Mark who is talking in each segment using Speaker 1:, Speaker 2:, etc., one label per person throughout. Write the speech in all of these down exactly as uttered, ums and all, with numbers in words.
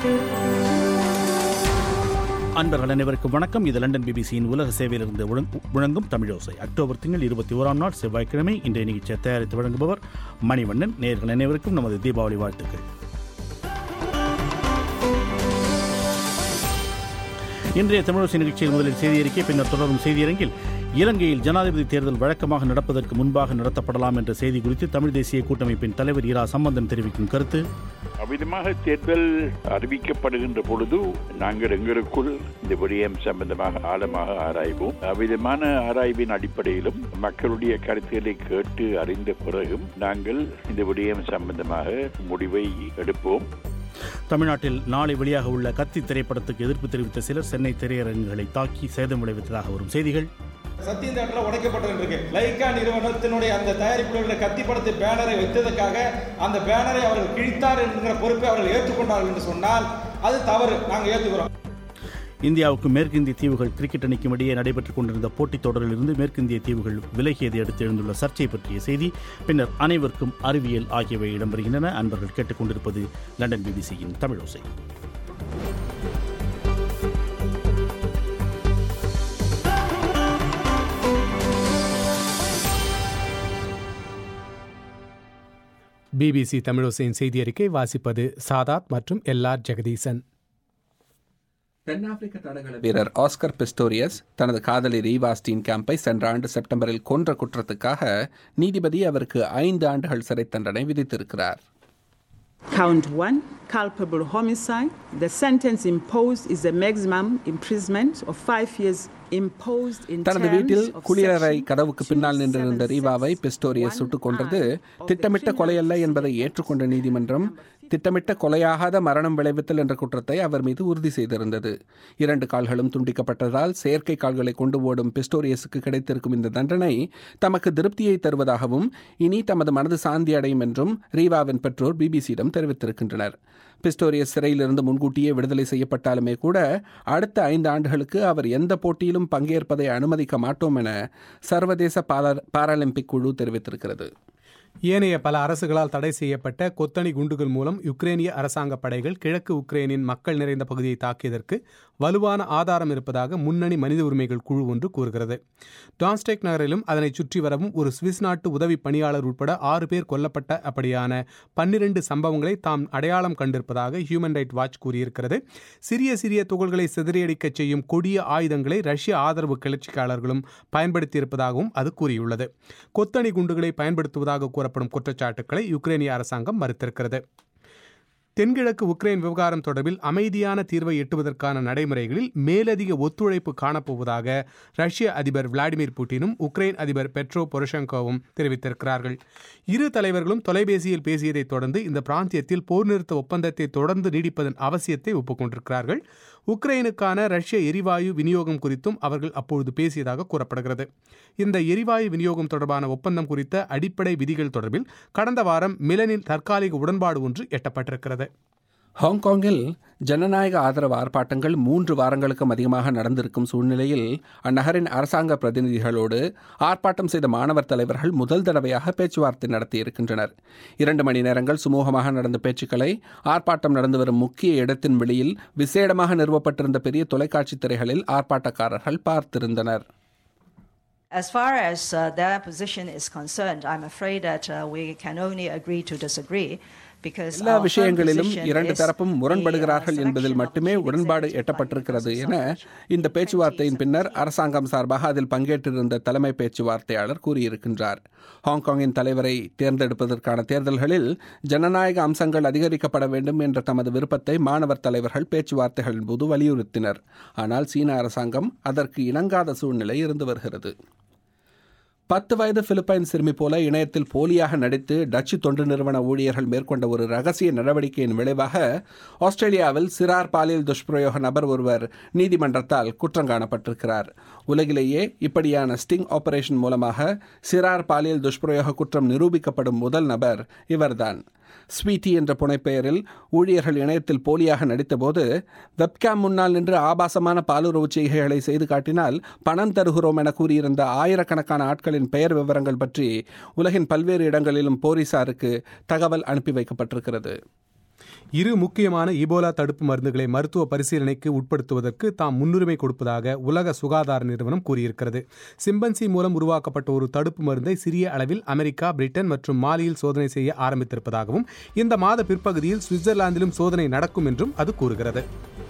Speaker 1: அன்பர்கள் அனைவருக்கும் வணக்கம். இது லண்டன் பிபிசியின் உலக சேவையிலிருந்து முழங்கும் தமிழோசை. அக்டோபர் திங்கள் இருபத்தி ஓராம் நாள் செவ்வாய்க்கிழமை இன்றைய நிகழ்ச்சியை தயாரித்து வழங்குபவர் மணிவண்ணன். நேயர்கள் அனைவருக்கும் நமது தீபாவளி வாழ்த்துக்கள். இன்றைய தமிழோசை நிகழ்ச்சியில் முதலில் செய்தி அறிக்கை, பின்னர் தொடரும் செய்தியரங்கில் இலங்கையில் ஜனாதிபதி தேர்தல் வழக்கமாக நடப்பதற்கு முன்பாக நடத்தப்படலாம் என்ற செய்தி குறித்து தமிழ் தேசிய கூட்டமைப்பின் தலைவர் இரா சம்பந்தன் தெரிவிக்கும் கருத்து.
Speaker 2: அவ்விதமாக தேர்தல் அறிவிக்கப்படுகின்ற பொழுது நாங்கள் எங்களுக்குள் இந்த விடயம் சம்பந்தமாக ஆழமாக ஆராய்வோம். அவ்விதமான ஆராய்வின் அடிப்படையிலும் மக்களுடைய கருத்துக்களை கேட்டு அறிந்த பிறகும் நாங்கள் இந்த விடயம் சம்பந்தமாக முடிவை எடுப்போம்.
Speaker 1: தமிழ்நாட்டில் நாளை வெளியாக உள்ள கத்தி திரைப்படத்துக்கு எதிர்ப்பு தெரிவித்த சிலர் சென்னை திரையரங்குகளை தாக்கி சேதம் விளைவித்ததாக வரும் செய்திகள்.
Speaker 3: சத்தியம் தேட்டரில் உடைக்கப்பட்டிருக்கு. லைகா நிறுவனத்தினுடைய அந்த தயாரிப்புகளுடைய கத்தி படத்தை பேனரை வைத்ததற்காக அந்த பேனரை அவர்கள் கிழித்தார் என்கிற பொறுப்பை அவர்கள் ஏற்றுக்கொண்டார்கள் என்று சொன்னால் அது தவறு. நாங்கள் ஏற்றுக்கிறோம்.
Speaker 1: இந்தியாவுக்கு மேற்கிந்திய தீவுகள் கிரிக்கெட் அணிக்கும் இடையே நடைபெற்றுக் கொண்டிருந்த போட்டித் தொடரில் இருந்து மேற்கிந்திய தீவுகள் விலகியதை அடுத்து எழுந்துள்ள சர்ச்சை பற்றிய செய்தி, பின்னர் அனைவருக்கும் அறிவியல் ஆகியவை இடம்பெறுகின்றன. அன்பர்கள் கேட்டுக்கொண்டிருப்பது லண்டன் பிபிசியின் தமிழோசை.
Speaker 4: பிபிசி தமிழோசையின் செய்தி அறிக்கை வாசிப்பது சாதாத் மற்றும் எல் ஆர் ஜெகதீசன்.
Speaker 5: தென்னாப்பிரிக்க தடகள வீரர் ஆஸ்கர் பிஸ்டோரியஸ் தனது காதலி ரீவா ஸ்டீன் கேம்பை சென்ற ஆண்டு செப்டம்பரில் கொன்ற குற்றத்துக்காக நீதிபதி அவருக்கு ஐந்து ஆண்டுகள் சிறை தண்டனை விதித்திருக்கிறார்.
Speaker 6: Count one, culpable homicide. The sentence imposed is a maximum imprisonment of five years imposed in
Speaker 5: தனது வீட்டில் குளியலறை கதவுக்கு பின்னால் நின்றிருந்த ரீவாவை பிஸ்டோரியஸ் சுட்டுக் கொன்றது திட்டமிட்ட கொலையல்ல என்பதை ஏற்றுக்கொண்ட நீதிமன்றம் திட்டமிட்ட கொலையாகாத மரணம் விளைவித்தல் என்ற குற்றத்தை அவர் மீது உறுதி செய்திருந்தது. இரண்டு கால்களும் துண்டிக்கப்பட்டதால் செயற்கை கால்களை கொண்டு ஓடும் பிஸ்டோரியஸுக்கு கிடைத்திருக்கும் இந்த தண்டனை தமக்கு திருப்தியை தருவதாகவும் இனி தமது மனது சாந்தி அடையும் என்றும் ரீவாவின் பெற்றோர் பிபிசியிடம் தெரிவித்திருக்கின்றனர். பிஸ்டோரியஸ் சிறையிலிருந்து முன்கூட்டியே விடுதலை செய்யப்பட்டாலுமே கூட அடுத்த ஐந்து ஆண்டுகளுக்கு அவர் எந்த போட்டியிலும் பங்கேற்பதை அனுமதிக்க மாட்டோம் என சர்வதேச பாராலிம்பிக் குழு தெரிவித்திருக்கிறது.
Speaker 4: ஏனைய பல அரசுகளால் தடை செய்யப்பட்ட கொத்தணி குண்டுகள் மூலம் யுக்ரேனிய அரசாங்க படைகள் கிழக்கு உக்ரைனின் மக்கள் நிறைந்த பகுதியை தாக்கியதற்கு வலுவான ஆதாரம் இருப்பதாக முன்னணி மனித உரிமைகள் குழு ஒன்று கூறுகிறது. டான்ஸ்டெக் நகரிலும் அதனை சுற்றி வரவும் ஒரு சுவிஸ் நாட்டு உதவி பணியாளர் உட்பட ஆறு பேர் கொல்லப்பட்ட அப்படியான பன்னிரண்டு சம்பவங்களை தாம் அடையாளம் கண்டிருப்பதாக ஹியூமன் ரைட் வாட்ச் கூறியிருக்கிறது. சிறிய சிறிய துகள்களை சிதறியடிக்கச் செய்யும் கொடிய ஆயுதங்களை ரஷ்ய ஆதரவு கிளர்ச்சியாளர்களும் பயன்படுத்தியிருப்பதாகவும் அது கூறியுள்ளது. கொத்தணி குண்டுகளை பயன்படுத்துவதாக கூறப்படும் குற்றச்சாட்டுக்களை யுக்ரேனிய அரசாங்கம் மறுத்திருக்கிறது. தென்கிழக்கு உக்ரைன் விவகாரம் தொடர்பில் அமைதியான தீர்வை எட்டுவதற்கான நடைமுறைகளில் மேலதிக ஒத்துழைப்பு காணப்போவதாக ரஷ்ய அதிபர் விளாடிமிர் புட்டினும் உக்ரைன் அதிபர் பெட்ரோ பொரோஷெங்கோவும் தெரிவித்திருக்கிறார்கள். இரு தலைவர்களும் தொலைபேசியில் பேசியதைத் தொடர்ந்து இந்த பிராந்தியத்தில் போர் நிறுத்த ஒப்பந்தத்தை தொடர்ந்து நீடிப்பதன் அவசியத்தை ஒப்புக்கொண்டிருக்கிறார்கள். உக்ரைனுக்கான ரஷ்ய எரிவாயு விநியோகம் குறித்தும் அவர்கள் அப்பொழுது பேசியதாக கூறப்படுகிறது. இந்த எரிவாயு விநியோகம் தொடர்பான ஒப்பந்தம் குறித்த அடிப்படை விதிகள் தொடர்பில் கடந்த வாரம் மிலனில் தற்காலிக உடன்பாடு ஒன்று எட்டப்பட்டிருக்கிறது.
Speaker 5: ஹாங்காங்கில் ஜனநாயக ஆதரவு ஆர்ப்பாட்டங்கள் மூன்று வாரங்களுக்கும் அதிகமாக நடந்திருக்கும் சூழ்நிலையில் அந்நகரின் அரசாங்க பிரதிநிதிகளோடு ஆர்ப்பாட்டம் செய்த மாணவர் தலைவர்கள் முதல் தடவையாக பேச்சுவார்த்தை நடத்தியிருக்கின்றனர். இரண்டு மணி நேரங்கள் சுமூகமாக நடந்த பேச்சுக்களை ஆர்ப்பாட்டம் நடந்து வரும் முக்கிய இடத்தின் வெளியில் விசேடமாக நிறுவப்பட்டிருந்த பெரிய தொலைக்காட்சி திரைகளில் ஆர்ப்பாட்டக்காரர்கள் பார்த்திருந்தனர்.
Speaker 7: As far as uh, their position is concerned, I'm afraid that uh, we can only agree to disagree.
Speaker 5: எல்லா விஷயங்களிலும் இரண்டு தரப்பும் முரண்படுகிறார்கள் என்பதில் மட்டுமே உடன்பாடு எட்டப்பட்டிருக்கிறது என இந்த பேச்சுவார்த்தையின் பின்னர் அரசாங்கம் சார்பாக அதில் பங்கேற்றிருந்த தலைமை பேச்சுவார்த்தையாளர் கூறியிருக்கின்றார். ஹாங்காங்கின் தலைவரை தேர்ந்தெடுப்பதற்கான தேர்தல்களில் ஜனநாயக அம்சங்கள் அதிகரிக்கப்பட வேண்டும் என்ற தமது விருப்பத்தை மாணவர் தலைவர்கள் பேச்சுவார்த்தைகளின் போது வலியுறுத்தினர். ஆனால் சீன அரசாங்கம் அதற்கு இணங்காத சூழ்நிலை இருந்து வருகிறது. பத்து வயது பிலிப்பைன் சிறுமி போல இணையத்தில் போலியாக நடித்து டச்சு தொண்டு நிறுவன ஊழியர்கள் மேற்கொண்ட ஒரு ரகசிய நடவடிக்கையின் விளைவாக ஆஸ்திரேலியாவில் சிறார் பாலியல் துஷ்பிரயோக நபர் ஒருவர் நீதிமன்றத்தால் குற்றம் காணப்பட்டிருக்கிறார். உலகிலேயே இப்படியான ஸ்டிங் ஆபரேஷன் மூலமாக சிறார் பாலியல் துஷ்பிரயோக குற்றம் நிரூபிக்கப்படும் முதல் நபர் இவர்தான். ஸ்வீட்டி என்ற புனைப்பெயரில் ஊழியர்கள் இணையத்தில் போலியாக நடித்தபோது வெப்கேம் முன்னால் நின்று ஆபாசமான பாலுறவு செய்கைகளை செய்து காட்டினால் பணம் தருகிறோம் என கூறியிருந்த ஆயிரக்கணக்கான ஆட்களின் பெயர் விவரங்கள் பற்றி உலகின் பல்வேறு இடங்களிலும் போலீசாருக்கு தகவல் அனுப்பி வைக்கப்பட்டிருக்கிறது.
Speaker 4: இரு முக்கியமான ஈபோலா தடுப்பு மருந்துகளை மருத்துவ பரிசீலனைக்கு உட்படுத்துவதற்கு தாம் முன்னுரிமை கொடுப்பதாக உலக சுகாதார நிறுவனம் கூறியிருக்கிறது. சிம்பன்சி மூலம் உருவாக்கப்பட்ட ஒரு தடுப்பு மருந்தை சிறிய அளவில் அமெரிக்கா, பிரிட்டன் மற்றும் மாலியில் சோதனை செய்ய ஆரம்பித்திருப்பதாகவும் இந்த மாத பிற்பகுதியில் சுவிட்சர்லாந்திலும் சோதனை நடக்கும் என்றும் அது கூறுகிறது.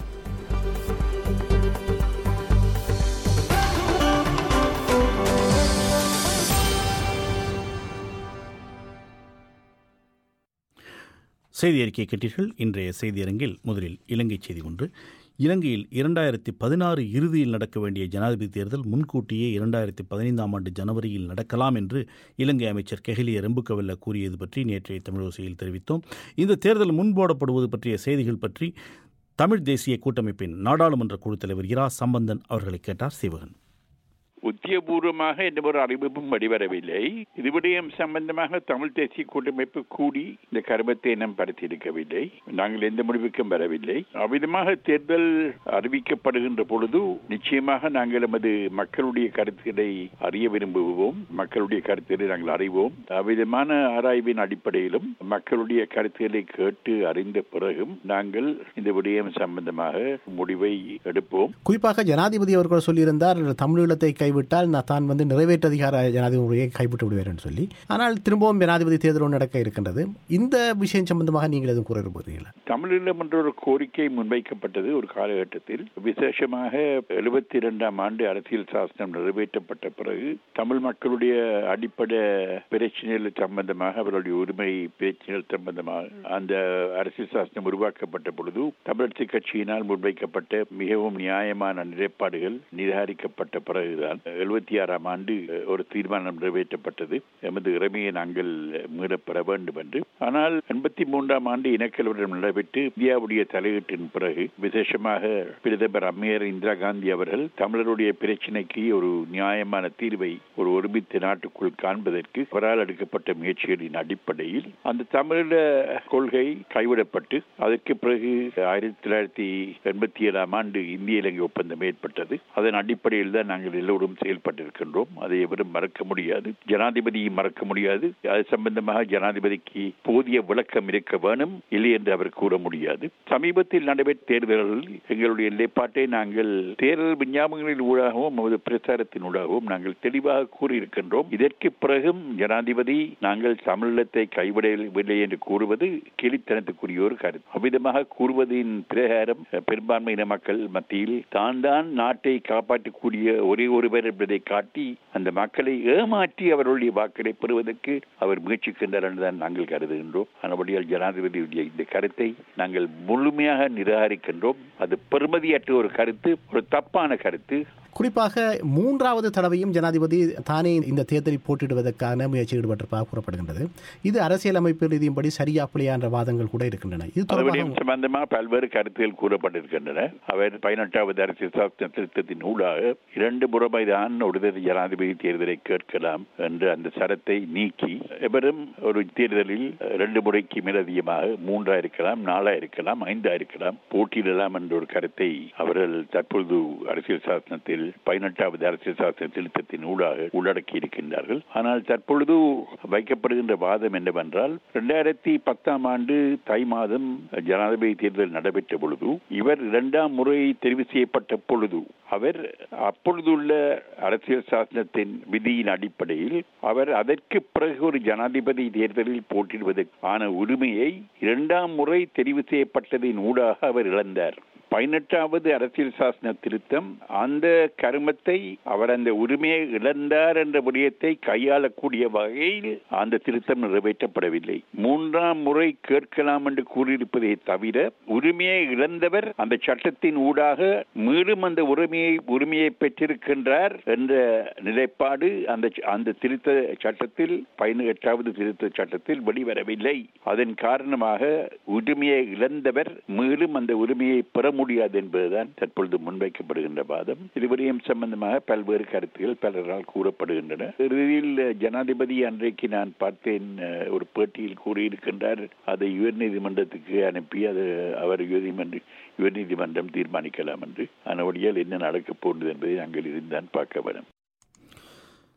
Speaker 1: செய்தி அறிக்கை கேட்டீர்கள். இன்றைய செய்தியரங்கில் முதலில் இலங்கை செய்தி ஒன்று. இலங்கையில் இரண்டாயிரத்தி பதினாறு இறுதியில் நடக்க வேண்டிய ஜனாதிபதி தேர்தல் முன்கூட்டியே இரண்டாயிரத்தி பதினைந்தாம் ஆண்டு ஜனவரியில் நடக்கலாம் என்று இலங்கை அமைச்சர் கெஹலிய ரெம்புக்கவெல்ல கூறியது பற்றி நேற்றைய தமிழோசையில் தெரிவித்தோம். இந்த தேர்தல் முன்போடப்படுவது பற்றிய செய்திகள் பற்றி தமிழ் தேசிய கூட்டமைப்பின் நாடாளுமன்ற குழு தலைவர் இரா சம்பந்தன் அவர்களை கேட்டார் சிவகன்.
Speaker 2: உத்தியபூர்வமாக எந்த ஒரு அறிவிப்பும் வெளிவரவில்லை. இது விடயம் சம்பந்தமாக தமிழ் தேசிய கூட்டமைப்பு கூடி இந்த கருமத்தை நாம் படுத்தியிருக்கவில்லை. நாங்கள் எந்த முடிவுக்கும் வரவில்லை. அவ்விதமாக தேர்தல் அறிவிக்கப்படுகின்ற பொழுது நிச்சயமாக நாங்கள் நமது மக்களுடைய கருத்துக்களை அறிய விரும்புவோம். மக்களுடைய கருத்துக்களை நாங்கள் அறிவோம். அவ்விதமான ஆராய்வின் அடிப்படையிலும் மக்களுடைய கருத்துக்களை கேட்டு அறிந்த பிறகும் நாங்கள் இந்த விடயம் சம்பந்தமாக முடிவை எடுப்போம்.
Speaker 8: குறிப்பாக ஜனாதிபதி அவர்கள் சொல்லியிருந்தார், தமிழீழத்தை கை விட்டால் தான் வந்து நிறைவேற்ற அதிகார ஜனாதிபதி முறையை கைவிட்டு விடுவேன் என்று சொல்லி. ஆனால் திரும்பவும் ஜனாதிபதி தேர்தல் நடக்க இருக்கின்றது. இந்த விஷயம் சம்பந்தமாக நீங்கள் எதுவும் கூற விரும்புகிறீர்களா?
Speaker 2: தமிழீழம் என்ற ஒரு கோரிக்கை முன்வைக்கப்பட்டது ஒரு காலகட்டத்தில். விசேஷமாக எழுபத்தி இரண்டாம் ஆண்டு அரசியல் சாசனம் நிறைவேற்றப்பட்ட பிறகு தமிழ் மக்களுடைய அடிப்படை பிரச்சனைகள் சம்பந்தமாக, அவர்களுடைய உரிமை பிரச்சனைகள் சம்பந்தமாக அந்த அரசியல் சாசனம் உருவாக்கப்பட்ட பொழுது தமிழரசு கட்சியினால் முன்வைக்கப்பட்ட மிகவும் நியாயமான நிலைப்பாடுகள் நிராகரிக்கப்பட்ட பிறகுதான் எழுபத்தி ஆறாம் ஆண்டு ஒரு தீர்மானம் நிறைவேற்றப்பட்டது. எமது இறைமையை நாங்கள் மீளப்பெற வேண்டும் என்று. ஆனால் எண்பத்தி மூன்றாம் ஆண்டு இனக்கலவரம் நடைபெற்று இந்தியாவுடைய தலையீட்டின் பிறகு விசேஷமாக பிரதமர் அம்மையார் இந்திரா காந்தி அவர்கள் தமிழருடைய பிரச்சினைக்கு ஒரு நியாயமான தீர்வை ஒரு ஒருமித்த நாட்டுக்குள் காண்பதற்கு அவரால் எடுக்கப்பட்ட முயற்சிகளின் அடிப்படையில் அந்த தமிழீழ கொள்கை கைவிடப்பட்டு அதற்கு பிறகு ஆயிரத்தி தொள்ளாயிரத்தி எண்பத்தி ஏழாம் ஆண்டு இந்திய இலங்கை ஒப்பந்தம் ஏற்பட்டது. அதன் அடிப்படையில் தான் நாங்கள் எல்லோரும் செயல்பட்டிருக்கின்றோம். அதை எவரும் மறக்க முடியாது. ஜனாதிபதியும் மறக்க முடியாது. அது சம்பந்தமாக ஜனாதிபதிக்கு போதிய விளக்கம் இருக்க வேணும், இல்லை என்று அவர் கூற முடியாது. சமீபத்தில் நடைபெற்ற தேர்தல்களில் எங்களுடைய நிலைப்பாட்டை நாங்கள் தேர்தல் விஞ்ஞாபனங்களின் ஊடாகவும் நமது பிரச்சாரத்தின் ஊடாகவும் நாங்கள் தெளிவாக கூறியிருக்கின்றோம். இதற்கு பிறகும் ஜனாதிபதி நாங்கள் தமிழீழத்தை கைவிடவில்லை என்று கூறுவது கேலித்தனத்துக்குரிய ஒரு கருத்து. அவ்விதமாக கூறுவதின் பிரகாரம் பெரும்பான்மையின மக்கள் மத்தியில் தான் தான் நாட்டை காப்பாற்றக்கூடிய ஒரே ஒருவர் என்பதை காட்டி அந்த மக்களை ஏமாற்றி அவர்களுடைய வாக்களை பெறுவதற்கு அவர் முயற்சிக்கின்றார் என்றுதான் நாங்கள் கருதுகின்றோம். ஆனபடியால் ஜனாதிபதியுடைய இந்த கருத்தை நாங்கள் முழுமையாக நிராகரிக்கின்றோம். அது பெறுமதியற்ற ஒரு கருத்து, ஒரு தப்பான கருத்து.
Speaker 8: குறிப்பாக மூன்றாவது தடவையும் ஜனாதிபதி தானே இந்த தேர்தலில் போட்டியிடுவதற்கான முயற்சி ஈடுபட்டிருப்பதாக கூறப்படுகின்றது. இது அரசியல் அமைப்பு ரீதியின்படி சரியா பிள்ளையா என்ற வாதங்கள் கூட இருக்கின்றன. இது
Speaker 2: சம்பந்தமாக பல்வேறு கருத்துகள் கூறப்பட்டிருக்கின்றன. அவர் பதினெட்டாவது அரசியல் சாசன திருத்தத்தின் ஊடாக இரண்டு முறை தான் ஒருதலை ஜனாதிபதி தேர்தலை கேட்கலாம் என்ற அந்த சரத்தை நீக்கி எவரும் ஒரு தேர்தலில் இரண்டு முறைக்கு மேல் அதிகமாக மூன்றா இருக்கலாம், நாலா இருக்கலாம், ஐந்தா இருக்கலாம், போட்டியிடலாம் என்ற ஒரு கருத்தை அவர்கள் தற்பொழுது அரசியல் சாசனத்தில் பதினெட்டாவது அரசியல் சாசன திருத்தத்தின் ஊடாக உள்ளடக்கி இருக்கின்றார்கள். ஆனால் தற்பொழுது வைக்கப்படுகின்ற வாதம் என்னவென்றால், இரண்டாயிரத்தி பத்தாம் ஆண்டு தை மாதம் ஜனாதிபதி தேர்தல் நடைபெற்ற பொழுது இவர் இரண்டாம் முறை தெரிவு செய்யப்பட்ட பொழுது அவர் அப்பொழுதுள்ள அரசியல் சாசனத்தின் விதியின் அடிப்படையில் அவர் அதற்கு பிறகு ஒரு ஜனாதிபதி தேர்தலில் போட்டியிடுவதற்கான உரிமையை இரண்டாம் முறை தெரிவு செய்யப்பட்டதின் ஊடாக அவர் இழந்தார். பதினெட்டாவது அரசியல் சாசன திருத்தம் அந்த கருமத்தை அவர் அந்த உரிமையை இழந்தார் என்ற விடயத்தை கையாளக்கூடிய வகையில் அந்த திருத்தம் நிறைவேற்றப்படவில்லை. மூன்றாம் முறை கேட்கலாம் என்று கூறியிருப்பதை தவிர உரிமையை இழந்தவர் அந்த சட்டத்தின் ஊடாக மீண்டும் அந்த உரிமையை உரிமையை பெற்றிருக்கின்றார் என்ற நிலைப்பாடு அந்த அந்த திருத்த சட்டத்தில் பதினெட்டாவது திருத்த சட்டத்தில் வெளிவரவில்லை. அதன் காரணமாக உரிமையை இழந்தவர் மீண்டும் அந்த உரிமையை பெற முடியாது என்பதுதான் தற்பொழுது முன்வைக்கப்படுகின்ற வாதம். இதுவரையும் சம்பந்தமாக பல்வேறு கருத்துகள் பலரால் கூறப்படுகின்றன. இறுதியில் ஜனாதிபதி அன்றைக்கு நான் பார்த்தேன் ஒரு பேட்டியில் கூறியிருக்கின்றார், அதை உயர்நீதிமன்றத்துக்கு அனுப்பி அது அவர் உயர்நீதிமன்றம் தீர்மானிக்கலாம் என்று. அதனுடைய என்ன நடக்கப் போகிறது என்பதை நாங்கள் இருந்தான் பார்க்க வேண்டும்.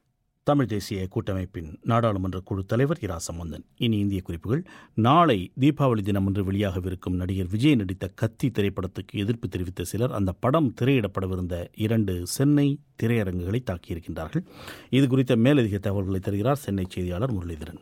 Speaker 1: தமிழ் தேசிய கூட்டமைப்பின் நாடாளுமன்ற குழு தலைவர் இரா சம்பந்தன். இனி இந்திய குறிப்புகள். நாளை தீபாவளி தினம் என்று வெளியாகவிருக்கும் நடிகர் விஜய் நடித்த கத்தி திரைப்படத்துக்கு எதிர்ப்பு தெரிவித்த சிலர் அந்த படம் திரையிடப்படவிருந்த இரண்டு சென்னை திரையரங்குகளை தாக்கியிருக்கின்றார்கள். இது குறித்த மேலதிக தகவல்களை தருகிறார் சென்னை செய்தியாளர் முரளிதரன்.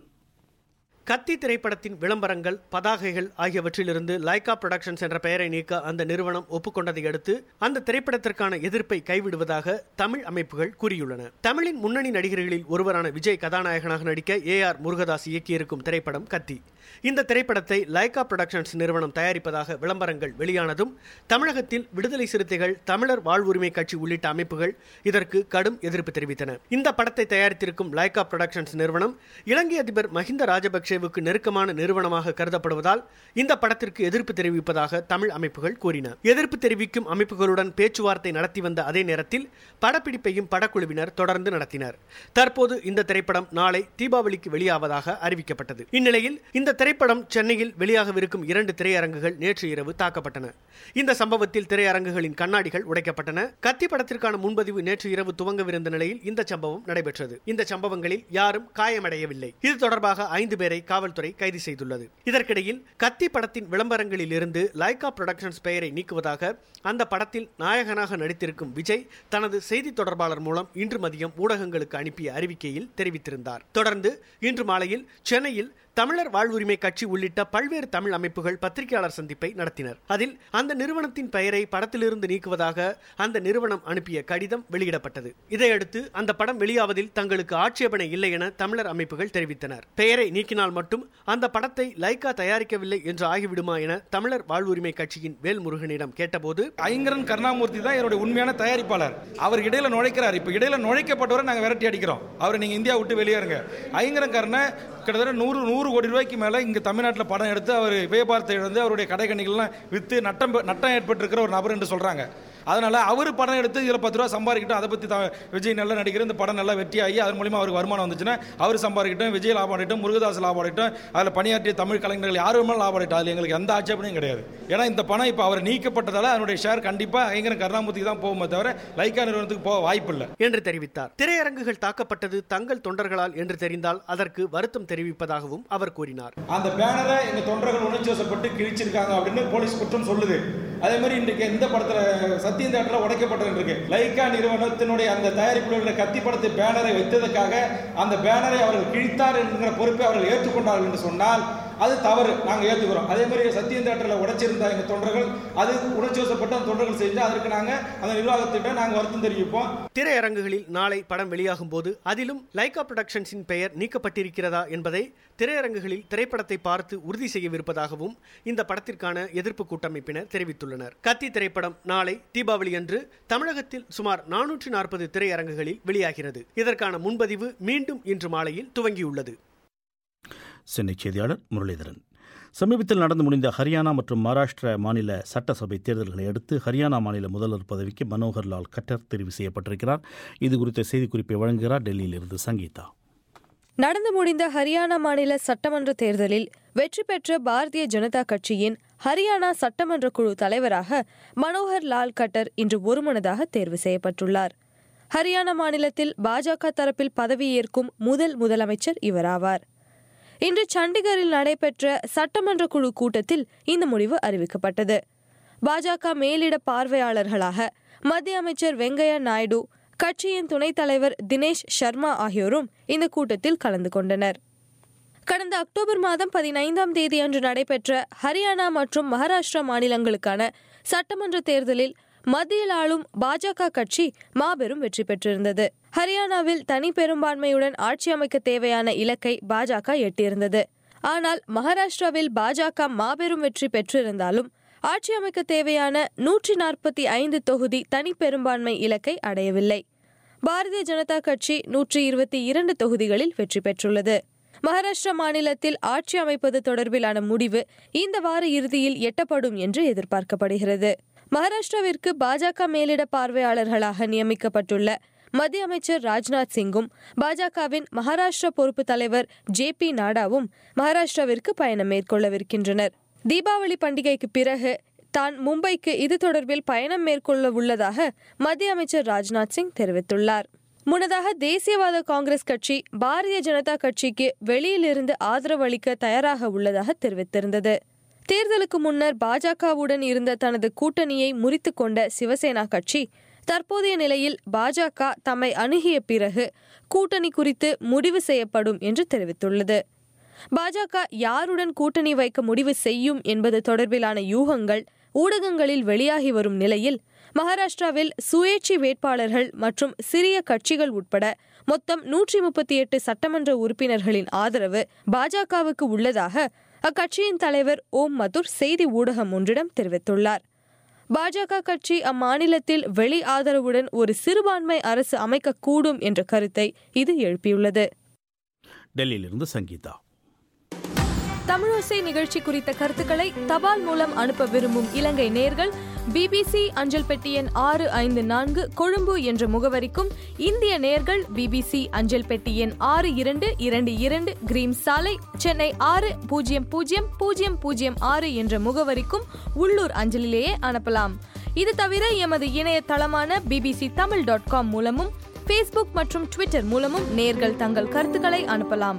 Speaker 9: கத்தி திரைப்படத்தின் விளம்பரங்கள், பதாகைகள் ஆகியவற்றிலிருந்து லைகா புரொடக்ஷன்ஸ் என்ற பெயரை நீக்க அந்த நிறுவனம் ஒப்புக்கொண்டதை அடுத்து அந்த திரைப்படத்திற்கான எதிர்ப்பை கைவிடுவதாக தமிழ் அமைப்புகள் கூறியுள்ளன. தமிழின் முன்னணி நடிகர்களில் ஒருவரான விஜய் கதாநாயகனாக நடிக்க ஏ ஆர் முருகதாஸ் இயக்கியிருக்கும் திரைப்படம் கத்தி. இந்த திரைப்படத்தை லைகா புரொடக்ஷன்ஸ் நிறுவனம் தயாரிப்பதாக விளம்பரங்கள் வெளியானதும் தமிழகத்தில் விடுதலை சிறுத்தைகள், தமிழர் வாழ்வுரிமை கட்சி உள்ளிட்ட அமைப்புகள் இதற்கு கடும் எதிர்ப்பு தெரிவித்தன. இந்த படத்தை தயாரித்திருக்கும் லைகா புரொடக்ஷன்ஸ் நிறுவனம் இலங்கை அதிபர் மஹிந்த ராஜபக்சேவுக்கு நெருக்கமான நிறுவனமாக கருதப்படுவதால் இந்த படத்திற்கு எதிர்ப்பு தெரிவிப்பதாக தமிழ் அமைப்புகள் கூறின. எதிர்ப்பு தெரிவிக்கும் அமைப்புகளுடன் பேச்சுவார்த்தை நடத்தி வந்த அதே நேரத்தில் படப்பிடிப்பையும் படக்குழுவினர் தொடர்ந்து நடத்தினர். தற்போது இந்த திரைப்படம் நாளை தீபாவளிக்கு வெளியாவதாக அறிவிக்கப்பட்டது. இந்நிலையில் இந்த திரைப்படம் சென்னையில் வெளியாகவிருக்கும் இரண்டு திரையரங்குகள் நேற்று இரவு தாக்கப்பட்டன. இந்த சம்பவத்தில் திரையரங்குகளின் கண்ணாடிகள் உடைக்கப்பட்டன. கத்தி படத்திற்கான முன்பதிவு நேற்று இரவு துவங்கவிருந்த நிலையில் இந்த சம்பவம் நடைபெற்றது. இந்த சம்பவங்களில் யாரும் காயமடையவில்லை. இது தொடர்பாக ஐந்து பேரை காவல்துறை கைது செய்துள்ளது. இதற்கிடையில் கத்தி படத்தின் விளம்பரங்களில் இருந்து லைகா புரொடக்ஷன்ஸ் பெயரை நீக்குவதாக அந்த படத்தில் நாயகனாக நடித்திருக்கும் விஜய் தனது செய்தி தொடர்பாளர் மூலம் இன்று மதியம் ஊடகங்களுக்கு அனுப்பிய அறிவிக்கையில் தெரிவித்திருந்தார். தொடர்ந்து இன்று மாலையில் சென்னையில் தமிழர் வாழ்வுரிமை கட்சி உள்ளிட்ட பல்வேறு தமிழ் அமைப்புகள் பத்திரிகையாளர் சந்திப்பை நடத்தினர். அதில் அந்த நிறுவனத்தின் பெயரை படத்திலிருந்து நீக்குவதாக அந்த நிறுவனம் அனுப்பிய கடிதம் வெளியிடப்பட்டது. இதையடுத்து அந்த படம் வெளியாவதில் தங்களுக்கு ஆட்சேபனை இல்லை என தமிழர் அமைப்புகள் தெரிவித்தனர். பெயரை நீக்கினால் மட்டும் அந்த படத்தை லைகா தயாரிக்கவில்லை என்று ஆகிவிடுமா என தமிழர் வாழ்வுரிமை கட்சியின் வேல்முருகனிடம் கேட்டபோது,
Speaker 3: ஐங்கரன் கருணாமூர்த்தி தான் என்னுடைய உண்மையான தயாரிப்பாளர். அவர் இடையில நுழைக்கிறார். இப்ப இடையில நுழைக்கப்பட்டவரை நாங்க விரட்டி அடிக்கிறோம். அவரை நீங்க இந்தியா விட்டு வெளியேறுங்க. ஐங்கரன் கருணை கிட்டத்தட்ட நூறு நூறு கோடி ரூபாய்க்கு மேலே இங்கே தமிழ்நாட்டில் படம் எடுத்து அவர் வியாபாரத்தை இழந்து அவருடைய கடைக்கணிகள்லாம் விற்று நட்டம் நட்டம் ஏற்பட்டிருக்கிற ஒரு நபர் என்று சொல்கிறாங்க. அதனால் அவர் படம் எடுத்து இதில் பத்து ரூபா சம்பாதிக்கிட்டோம். அதை பற்றி விஜய் நல்லா நடிக்கிற இந்த படம் நல்லா வெற்றியாகி அதன் மூலிமா அவருக்கு வருமானம் வந்துச்சுன்னா அவர் சம்பாதிக்கிட்டோம், விஜய் லாபம் அடையிட்டோம், முருகதாஸ் லாபம் அடையிட்டோம், அதில் பணியாற்றிய தமிழ் கலைஞர்கள் யாரும் லாபம் அடையிட்டோம். அதில் எங்களுக்கு எந்த ஆட்சேபனையும் கிடையாது. ஏன்னா இந்த பணம் இப்போ அவர் நீக்கப்பட்டதால் அதனுடைய ஷேர் கண்டிப்பாக ஐங்கரன் கருணாமூர்த்திக்கு தான் போகுமே தவிர லைகா நிறுவனத்துக்கு போக வாய்ப்பு இல்லை
Speaker 9: என்று தெரிவித்தார். திரையரங்குகள் தாக்கப்பட்டது தங்கள் தொண்டர்களால் என்று தெரிந்தால் அதற்கு வருத்தம் தெரிவிப்பதாகவும் அவர் கூறினார்.
Speaker 3: அந்த பேனரை எங்க தொண்டர்கள் உணர்ச்சி வசப்பட்டு கிழிச்சிருக்காங்க அப்படின்னு போலீஸ் குற்றம் சொல்லுது. அதே மாதிரி இன்றைக்கு இந்த படத்துல சத்தியம் தியேட்டர்ல உடைக்கப்பட்டது இருக்கு. லைகா நிறுவனத்தினுடைய அந்த தயாரிப்புள்ள கத்தி படத்தை பேனரை வைத்ததற்காக அந்த பேனரை அவர்கள் கிழித்தார் என்கிற பொறுப்பை அவர்கள் ஏற்றுக்கொண்டார்கள் என்று சொன்னால் அது தவறு. நாங்கள் ஏற்றுக்கிறோம். அதே மாதிரி சத்தியம் தியேட்டரில் உடைச்சிருந்த எங்கள் தொண்டர்கள் அது உணர்ச்சி வசப்பட்டு அந்த தொண்டர்கள் செஞ்சு அதற்கு நாங்கள் அந்த நிர்வாகத்திட்ட நாங்கள் வருத்தம் தெரிவிப்போம்.
Speaker 9: திரையரங்குகளில் நாளை படம் வெளியாகும் போது அதிலும் லைகா புரொடக்ஷன்ஸின் பெயர் நீக்கப்பட்டிருக்கிறதா என்பதை திரையரங்குகளில் திரைப்படத்தை பார்த்து உறுதி செய்யவிருப்பதாகவும் இந்த படத்திற்கான எதிர்ப்பு கூட்டமைப்பினர் தெரிவித்துள்ளனர். கத்தி திரைப்படம் நாளை தீபாவளி அன்று தமிழகத்தில் சுமார் நானூற்று நாற்பது திரையரங்குகளில் வெளியாகிறது. இதற்கான முன்பதிவு மீண்டும் இன்று மாலையில் துவங்கியுள்ளது.
Speaker 1: சென்னை செய்தியாளர் முரளிதரன். சமீபத்தில் நடந்து முடிந்த ஹரியானா மற்றும் மகாராஷ்டிரா மாநில சட்டசபை தேர்தல்களை அடுத்து ஹரியானா மாநில முதல்வர் பதவிக்கு மனோகர் லால் கட்டர் தெரிவு செய்யப்பட்டிருக்கிறார். இது குறித்த செய்திக்குறிப்பை வழங்குகிறார் டெல்லியிலிருந்து சங்கீதா.
Speaker 10: நடந்து முடிந்த ஹரியானா மாநில சட்டமன்ற தேர்தலில் வெற்றி பெற்ற பாரதிய ஜனதா கட்சியின் ஹரியானா சட்டமன்ற குழு தலைவராக மனோகர் லால் கட்டர் இன்று ஒருமனதாக தேர்வு செய்யப்பட்டுள்ளார். ஹரியானா மாநிலத்தில் பாஜக தரப்பில் பதவியேற்கும் முதல் முதலமைச்சர் இவராவார். இன்று சண்டிகரில் நடைபெற்ற சட்டமன்ற குழு கூட்டத்தில் இந்த முடிவு அறிவிக்கப்பட்டது. பாஜக மேலிட பார்வையாளர்களாக மத்திய அமைச்சர் வெங்கையா நாயுடு, கட்சியின் துணைத் தலைவர் தினேஷ் சர்மா ஆகியோரும் இந்த கூட்டத்தில் கலந்து கொண்டனர். கடந்த அக்டோபர் மாதம் பதினைந்தாம் தேதி அன்று நடைபெற்ற ஹரியானா மற்றும் மகாராஷ்டிரா மாநிலங்களுக்கான சட்டமன்ற தேர்தலில் மத்தியில் ஆளும் பாஜக கட்சி மாபெரும் வெற்றி பெற்றிருந்தது. ஹரியானாவில் தனி பெரும்பான்மையுடன் ஆட்சி அமைக்க தேவையான இலக்கை பாஜக எட்டியிருந்தது. ஆனால் மகாராஷ்டிராவில் பாஜக மாபெரும் வெற்றி பெற்றிருந்தாலும் ஆட்சி அமைக்க தேவையான நூற்றி நாற்பத்தி ஐந்து தொகுதி தனி பெரும்பான்மை இலக்கை அடையவில்லை. பாரதிய ஜனதா கட்சி நூற்றி இருபத்தி இரண்டு தொகுதிகளில் வெற்றி பெற்றுள்ளது. மகாராஷ்டிரா மாநிலத்தில் ஆட்சி அமைப்பது தொடர்பிலான முடிவு இந்த வார இறுதியில் எட்டப்படும் என்று எதிர்பார்க்கப்படுகிறது. மகாராஷ்டிராவிற்கு பாஜக மேலிட பார்வையாளர்களாக நியமிக்கப்பட்டுள்ள மத்திய அமைச்சர் ராஜ்நாத் சிங்கும் பாஜகவின் மகாராஷ்டிரா பொறுப்பு தலைவர் ஜே பி நாடாவும் மகாராஷ்டிராவிற்கு பயணம் மேற்கொள்ளவிருக்கின்றனர். தீபாவளி பண்டிகைக்கு பிறகு தான் மும்பைக்கு இது தொடர்பில் பயணம் மேற்கொள்ள உள்ளதாக மத்திய அமைச்சர் ராஜ்நாத் சிங் தெரிவித்துள்ளார். முன்னதாக தேசியவாத காங்கிரஸ் கட்சி பாரதிய ஜனதா கட்சிக்கு வெளியிலிருந்து ஆதரவு அளிக்க தயாராக உள்ளதாக தெரிவித்திருந்தது. தேர்தலுக்கு முன்னர் பாஜகவுடன் இருந்த தனது கூட்டணியை முறித்து கொண்ட சிவசேனா கட்சி தற்போதைய நிலையில் பாஜக தம்மை அணுகிய பிறகு கூட்டணி குறித்து முடிவு செய்யப்படும் என்று தெரிவித்துள்ளது. பாஜக யாருடன் கூட்டணி வைக்க முடிவு செய்யும் என்பது தொடர்பிலான யூகங்கள் ஊடகங்களில் வெளியாகி வரும் நிலையில் மகாராஷ்டிராவில் சுயேட்சை வேட்பாளர்கள் மற்றும் சிறிய கட்சிகள் உட்பட மொத்தம் நூற்றி முப்பத்தி எட்டு சட்டமன்ற உறுப்பினர்களின் ஆதரவு பாஜகவுக்கு உள்ளதாக அக்கட்சியின் தலைவர் ஓம் மதுர் செய்தி ஊடகம் ஒன்றிடம் தெரிவித்துள்ளார். பாஜக கட்சி அம்மாநிலத்தில் வெளி ஆதரவுடன் ஒரு சிறுபான்மை அரசு அமைக்கக்கூடும் என்ற கருத்தை இது எழுப்பியுள்ளது.
Speaker 1: டெல்லியிலிருந்து சங்கீதா.
Speaker 10: தமிழோசை நிகழ்ச்சி குறித்த கருத்துக்களை தபால் மூலம் அனுப்ப விரும்பும் இலங்கை நேயர்கள் பிபிசி அஞ்சல் பெட்டி எண் ஆறு ஐந்து நான்கு கொழும்பு என்ற முகவரிக்கும், இந்திய நேயர்கள் பிபிசி அஞ்சல் பெட்டி எண் ஆறு இரண்டு இரண்டு இரண்டு கிரீம் சாலை சென்னை ஆறு பூஜ்ஜியம் பூஜ்ஜியம் பூஜ்ஜியம் பூஜ்ஜியம் ஆறு என்ற முகவரிக்கும் உள்ளூர் அஞ்சலிலேயே அனுப்பலாம். இது தவிர எமது இணையதளமான பிபிசி தமிழ் டாட் காம் மூலமும் ஃபேஸ்புக் மற்றும் ட்விட்டர் மூலமும் நேயர்கள் தங்கள் கருத்துக்களை அனுப்பலாம்.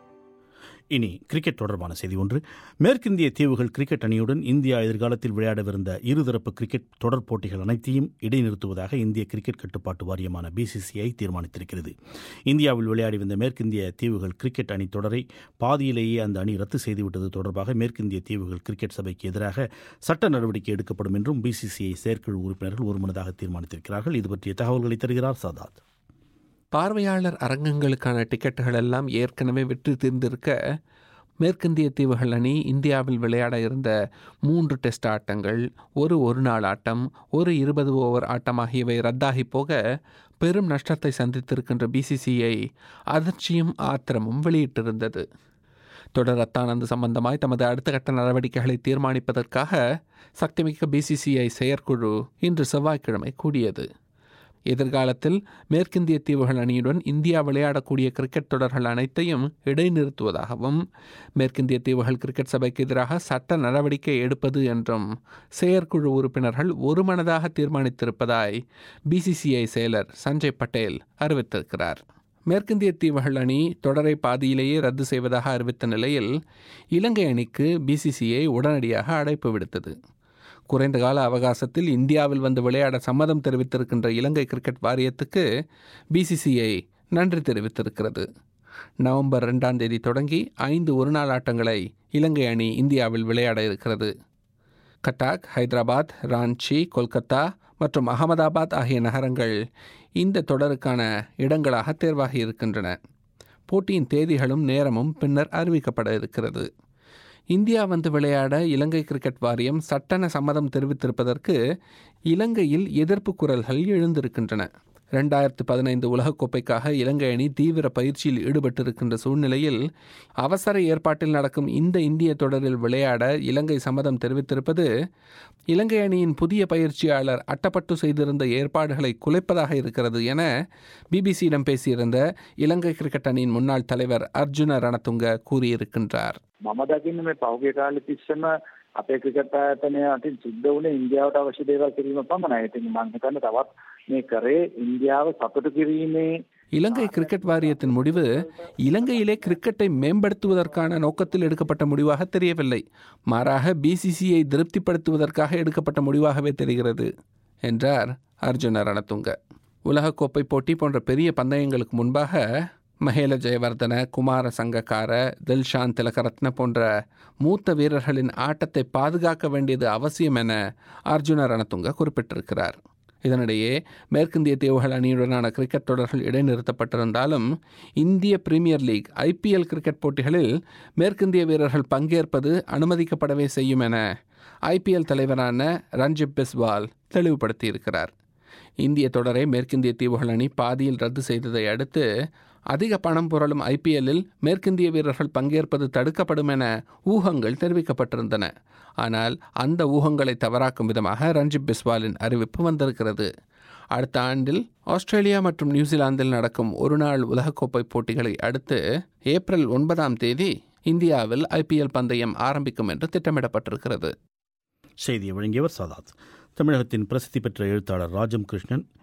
Speaker 1: இனி கிரிக்கெட் தொடர்பான செய்தி ஒன்று. மேற்கிந்திய தீவுகள் கிரிக்கெட் அணியுடன் இந்தியா எதிர்காலத்தில் விளையாடவிருந்த இருதரப்பு கிரிக்கெட் தொடர் போட்டிகள் அனைத்தையும் இடைநிறுத்துவதாக இந்திய கிரிக்கெட் கட்டுப்பாட்டு வாரியமான பிசிசிஐ தீர்மானித்திருக்கிறது. இந்தியாவில் விளையாடி வந்த மேற்கிந்திய தீவுகள் கிரிக்கெட் அணி தொடரை பாதியிலேயே அந்த அணி ரத்து செய்துவிட்டது தொடர்பாக மேற்கிந்திய தீவுகள் கிரிக்கெட் சபைக்கு எதிராக சட்ட நடவடிக்கை எடுக்கப்படும் என்றும் பிசிசிஐ செயற்குழு உறுப்பினர்கள் ஒருமனதாக தீர்மானித்திருக்கிறார்கள். இது பற்றிய தகவல்களை தருகிறார் சாதாத்.
Speaker 5: பார்வையாளர் அரங்கங்களுக்கான டிக்கெட்டுகள் எல்லாம் ஏற்கனவே விற்று தீர்ந்திருக்க மேற்கிந்திய தீவுகள் அணி இந்தியாவில் விளையாட இருந்த மூன்று டெஸ்ட் ஆட்டங்கள், ஒரு ஒரு நாள் ஆட்டம், ஒரு இருபது ஓவர் ஆட்டம் ஆகியவை ரத்தாகி போக பெரும் நஷ்டத்தை சந்தித்திருக்கின்ற பிசிசிஐ அதிர்ச்சியும் ஆத்திரமும் வெளியிட்டிருந்தது. தொடர் ரத்தானது சம்பந்தமாய் தமது அடுத்த கட்ட நடவடிக்கைகளை தீர்மானிப்பதற்காக சக்திமிக்க பிசிசிஐ செயற்குழு இன்று செவ்வாய்க்கிழமை கூடியது. எதிர்காலத்தில் மேற்கிந்திய தீவுகள் அணியுடன் இந்தியா விளையாடக்கூடிய கிரிக்கெட் தொடர்கள் அனைத்தையும் இடைநிறுத்துவதாகவும் மேற்கிந்திய தீவுகள் கிரிக்கெட் சபைக்கு எதிராக சட்ட நடவடிக்கை எடுப்பது என்றும் செயற்குழு உறுப்பினர்கள் ஒருமனதாக தீர்மானித்திருப்பதாய் பிசிசிஐ செயலர் சஞ்சய் பட்டேல் அறிவித்திருக்கிறார். மேற்கிந்திய தீவுகள் அணி தொடரை பாதியிலேயே ரத்து செய்வதாக அறிவித்த நிலையில் இலங்கை அணிக்கு பிசிசிஐ உடனடியாக அழைப்பு விடுத்தது. குறைந்த கால அவகாசத்தில் இந்தியாவில் வந்து விளையாட சம்மதம் தெரிவித்திருக்கின்ற இலங்கை கிரிக்கெட் வாரியத்துக்கு பிசிசிஐ நன்றி தெரிவித்திருக்கிறது. நவம்பர் ரெண்டாம் தேதி தொடங்கி ஐந்து ஒருநாள் ஆட்டங்களை இலங்கை அணி இந்தியாவில் விளையாட இருக்கிறது. கட்டாக், ஹைதராபாத், ராஞ்சி, கொல்கத்தா மற்றும் அகமதாபாத் ஆகிய நகரங்கள் இந்த தொடருக்கான இடங்களாக தேர்வாகி இருக்கின்றன. போட்டியின் தேதிகளும் நேரமும் பின்னர் அறிவிக்கப்பட இருக்கிறது. இந்தியா வந்து விளையாட இலங்கை கிரிக்கெட் வாரியம் சட்டென சம்மதம் தெரிவித்திருப்பதற்கு இலங்கையில் எதிர்ப்பு குரல்கள் எழுந்திருக்கின்றன. ரெண்டாயிரத்து பதினைந்து உலகக்கோப்பைக்காக இலங்கை அணி தீவிர பயிற்சியில் ஈடுபட்டிருக்கின்ற சூழ்நிலையில் அவசர ஏற்பாட்டில் நடக்கும் இந்த இந்திய தொடரில் விளையாட இலங்கை சம்மதம் தெரிவித்திருப்பது இலங்கை அணியின் புதிய பயிற்சியாளர் அட்டப்பட்டு செய்திருந்த ஏற்பாடுகளை குலைப்பதாக இருக்கிறது என பிபிசியிடம் பேசியிருந்த இலங்கை கிரிக்கெட் அணியின் முன்னாள் தலைவர் அர்ஜுன ரணதுங்க கூறியிருக்கின்றார்.
Speaker 11: මම දකින්නේ මේ පහුගිය කාලෙ තිස්සම අපේ ක්‍රිකට් ආයතනය අතින් සිද්ධ වුණේ ඉන්දියාවට අවශ්‍ය දේවල් කිරීම පමණයි. ඉතින් මම හිතන්නේ තවත් මේ කරේ ඉන්දියාව සතුටු කිරීමේ
Speaker 5: இலங்கை கிரிக்கெட் வாரியத்தின் முடிவு இலங்கையிலே கிரிக்கெட்டை மேம்படுத்துவதற்கான நோக்கத்தில் எடுக்கப்பட்ட முடிவாக தெரியவில்லை. மாறாக பிசிசிஐ திருப்திப்படுத்துவதற்காக எடுக்கப்பட்ட முடிவாகவே தெரிகிறது என்றார் அர்ஜுன ரணதுங்க. உலகக்கோப்பை போட்டி போன்ற பெரிய பந்தயங்களுக்கு முன்பாக மஹேல ஜெயவர்தன, குமார சங்கக்கார, தில்ஷான் திலகரத்ன போன்ற மூத்த வீரர்களின் ஆட்டத்தை பாதுகாக்க வேண்டியது அவசியம் என அர்ஜுன ரணதுங்க குறிப்பிட்டிருக்கிறார். இதனிடையே மேற்கிந்திய தீவுகள் அணியுடனான கிரிக்கெட் தொடர்கள் இடைநிறுத்தப்பட்டிருந்தாலும் இந்திய பிரீமியர் லீக் ஐபிஎல் கிரிக்கெட் போட்டிகளில் மேற்கிந்திய வீரர்கள் பங்கேற்பது அனுமதிக்கப்படவே செய்யும் என ஐபிஎல் தலைவரான ரஞ்சிப் பிஸ்வால் தெளிவுபடுத்தியிருக்கிறார். இந்திய தொடரை மேற்கிந்திய தீவுகள் அணி பாதியில் ரத்து செய்ததை அடுத்து அதிக பணம் புரளும் ஐபிஎல்லில் மேற்கிந்திய வீரர்கள் பங்கேற்பது தடுக்கப்படும் என ஊகங்கள் தெரிவிக்கப்பட்டிருந்தன. ஆனால் அந்த ஊகங்களை தவறாக்கும் விதமாக ரஞ்சிப் பிஸ்வாலின் அறிவிப்பு வந்திருக்கிறது. அடுத்த ஆண்டில் ஆஸ்திரேலியா மற்றும் நியூசிலாந்தில் நடக்கும் ஒருநாள் உலகக்கோப்பை போட்டிகளை அடுத்து ஏப்ரல் ஒன்பதாம் தேதி இந்தியாவில் ஐபிஎல் பந்தயம் ஆரம்பிக்கும் என்று திட்டமிடப்பட்டிருக்கிறது.
Speaker 1: செய்தியை வழங்கியவர் சாதாத். தமிழகத்தின் பிரசித்தி பெற்ற எழுத்தாளர் ராஜம் கிருஷ்ணன்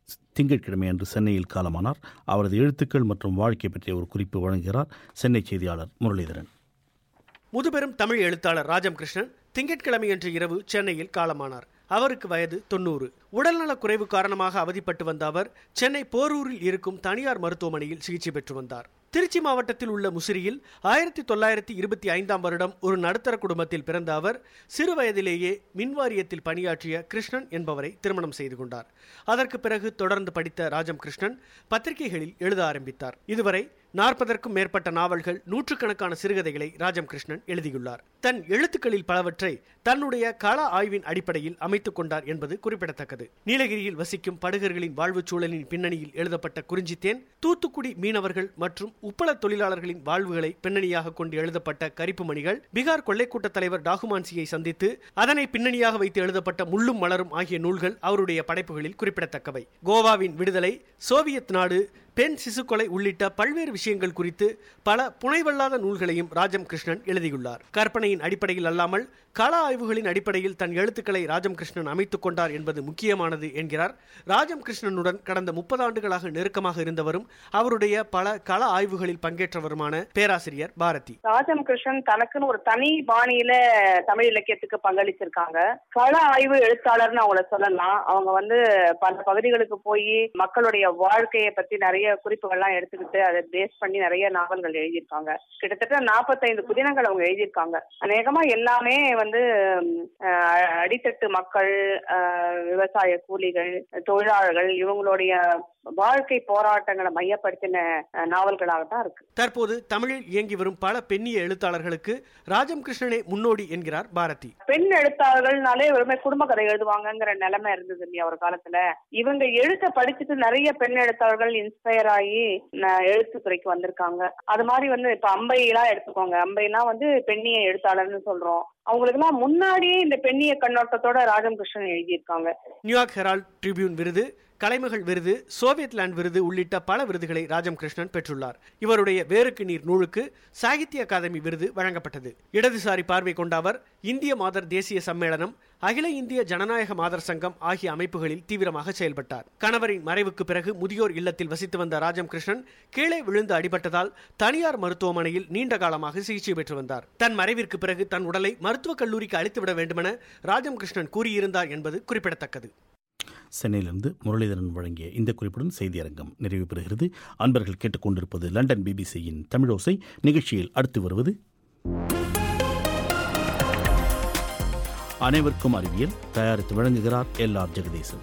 Speaker 1: திங்கட்கிழமை அன்று சென்னையில் காலமானார். அவரது எழுத்துக்கள் மற்றும் வாழ்க்கை பற்றிய ஒரு குறிப்பு வழங்குகிறார் சென்னை செய்தியாளர் முரளிதரன்.
Speaker 9: முதுபெரும் தமிழ் எழுத்தாளர் ராஜம் கிருஷ்ணன் திங்கட்கிழமையன்று இரவு சென்னையில் காலமானார். அவருக்கு வயது தொன்னூறு. உடல்நலக் குறைவு காரணமாக அவதிப்பட்டு வந்த அவர் சென்னை போரூரில் இருக்கும் தனியார் மருத்துவமனையில் சிகிச்சை பெற்று வந்தார். திருச்சி மாவட்டத்தில் உள்ள முசிறியில் ஆயிரத்தி தொள்ளாயிரத்தி இருபத்தி ஐந்தாம் வருடம் ஒரு நடுத்தர குடும்பத்தில் பிறந்த அவர் சிறு வயதிலேயே மின்வாரியத்தில் பணியாற்றிய கிருஷ்ணன் என்பவரை திருமணம் செய்து கொண்டார். அதற்கு பிறகு தொடர்ந்து படித்த ராஜம் கிருஷ்ணன் பத்திரிகைகளில் எழுத ஆரம்பித்தார். இதுவரை நாற்பதற்கும் மேற்பட்ட நாவல்கள், நூற்றுக்கணக்கான சிறுகதைகளை ராஜம் கிருஷ்ணன் எழுதியுள்ளார். தன் எழுத்துக்களில் பலவற்றை தன்னுடைய கள ஆய்வின் அடிப்படையில் அமைத்துக் கொண்டார் என்பது குறிப்பிடத்தக்கது. நீலகிரியில் வசிக்கும் படுகர்களின் வாழ்வுச் சூழலின் பின்னணியில் எழுதப்பட்ட குறிஞ்சித்தேன், தூத்துக்குடி மீனவர்கள் மற்றும் உப்பள தொழிலாளர்களின் வாழ்வுகளை பின்னணியாக கொண்டு எழுதப்பட்ட கரிப்பு மணிகள், பீகார் கொள்ளைக்கூட்ட தலைவர் டாகுமான்சியை சந்தித்து அதனை பின்னணியாக வைத்து எழுதப்பட்ட முள்ளும் மலரும் ஆகிய நூல்கள் அவருடைய படைப்புகளில் குறிப்பிடத்தக்கவை. கோவாவின் விடுதலை, சோவியத் நாடு, பெண் சிசுக்கொலை உள்ளிட்ட பல்வேறு விஷயங்கள் குறித்து பல புனைவல்லாத நூல்களையும் ராஜம் கிருஷ்ணன் எழுதியுள்ளார். கற்பனையின் அடிப்படையில் அல்லாமல் கள ஆய்வுகளின் அடிப்படையில் தன் எழுத்துக்களை ராஜம் கிருஷ்ணன் அமைத்துக் கொண்டார் என்பது முக்கியமானது என்கிறார் ராஜம் கிருஷ்ணனுடன் கடந்த முப்பது ஆண்டுகளாக நெருக்கமாக இருந்தவரும் அவருடைய பல கள ஆய்வுகளில் பங்கேற்றவருமான பேராசிரியர் பாரதி.
Speaker 12: ராஜம் கிருஷ்ணன் தனக்குன்னு ஒரு தனி பாணியில தமிழ் இலக்கியத்துக்கு பங்களிச்சிருக்காங்க. கள ஆய்வு எழுத்தாளர்னு அவங்கள சொல்லலாம். அவங்க வந்து பல பகுதிகளுக்கு போய் மக்களுடைய வாழ்க்கையை பத்தி நிறைய குறிப்புகள்லாம் எடுத்துக்கிட்டு அதை பேஸ் பண்ணி நிறைய நாவல்கள் எழுதியிருக்காங்க. கிட்டத்தட்ட நாற்பத்தைந்து புதினங்கள் அவங்க எழுதியிருக்காங்க. அநேகமா எல்லாமே வந்து அடித்தட்டு மக்கள், விவசாய கூலிகள், தொழிலாளர்கள் இவங்களுடைய வாழ்க்கை போராட்டங்களை மையப்படுத்தின நாவல்களாகத்தான் இருக்கு.
Speaker 9: தற்போது தமிழில் இயங்கி வரும் பல பெண்ணிய எழுத்தாளர்களுக்கு ராஜம் கிருஷ்ணனே முன்னோடி என்கிறார் பாரதி.
Speaker 12: பெண் எழுத்தாளர்கள்னாலே வெறுமே குடும்ப கதை எழுதுவாங்கங்கிற நிலைமை இருந்தது இல்லையா ஒரு காலத்துல. இவங்க எழுத்த படிச்சுட்டு நிறைய பெண் எழுத்தாளர்கள் இன்ஸ்பயர் ஆகி எழுத்துத்துறைக்கு வந்திருக்காங்க. அது மாதிரி வந்து இப்ப அம்பையெல்லாம் எடுத்துக்கோங்க. அம்பையெல்லாம் வந்து பெண்ணிய எழுத்தாளர்னு சொல்றோம். அவங்களுக்கு எல்லாம் முன்னாடியே இந்த பெண்ணிய கண்ணோட்டத்தோட ராஜம் கிருஷ்ணன் எழுதியிருக்காங்க.
Speaker 9: நியூயார்க் ஹெரால்ட் ட்ரிபியூன் விருது, கலைமகள் விருது, சோவியத் லேண்ட் விருது உள்ளிட்ட பல விருதுகளை ராஜம் கிருஷ்ணன் பெற்றுள்ளார். இவருடைய வேருக்கு நீர் நூலுக்கு சாகித்ய அகாதமி விருது வழங்கப்பட்டது. இடதுசாரி பார்வை கொண்ட அவர் இந்திய மாதர் தேசிய சம்மேளனம், அகில இந்திய ஜனநாயக மாதர் சங்கம் ஆகிய அமைப்புகளில் தீவிரமாக செயல்பட்டார். கணவரின் மறைவுக்கு பிறகு முதியோர் இல்லத்தில் வசித்து வந்த ராஜம் கிருஷ்ணன் கீழே விழுந்து அடிபட்டதால் தனியார் மருத்துவமனையில் நீண்ட காலமாக சிகிச்சை பெற்று வந்தார். தன் மறைவிற்கு பிறகு தன் உடலை மருத்துவக் கல்லூரிக்கு அளித்துவிட வேண்டுமென ராஜம் கிருஷ்ணன் கூறியிருந்தார் என்பது குறிப்பிடத்தக்கது.
Speaker 1: சென்னையிலிருந்து முரளிதரன் வழங்கிய இந்த குறிப்புடன் செய்தியரங்கம் நிறைவு பெறுகிறது. அன்பர்கள் கேட்டுக்கொண்டிருப்பது லண்டன் பிபிசியின் தமிழோசை. நிகழ்ச்சியில் அடுத்து வருவது அனைவருக்கும் அறிவியல். தயாரித்து வழங்குகிறார் எல் ஆர் ஜெகதீசன்.